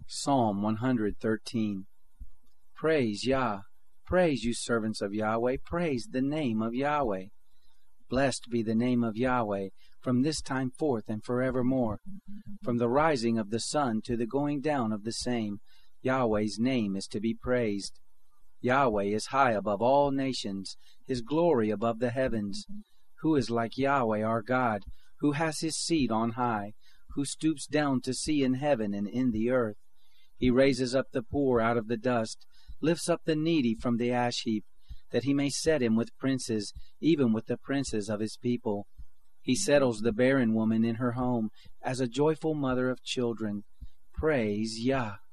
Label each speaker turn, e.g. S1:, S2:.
S1: Psalm 113. Praise Yah, praise you servants of Yahweh, praise the name of Yahweh. Blessed be the name of Yahweh, from this time forth and forevermore. From the rising of the sun to the going down of the same, Yahweh's name is to be praised. Yahweh is high above all nations, his glory above the heavens. Who is like Yahweh our God, who has his seat on high, who stoops down to see in heaven and in the earth? He raises up the poor out of the dust, lifts up the needy from the ash heap, that he may set him with princes, even with the princes of his people. He settles the barren woman in her home, as a joyful mother of children. Praise Yah.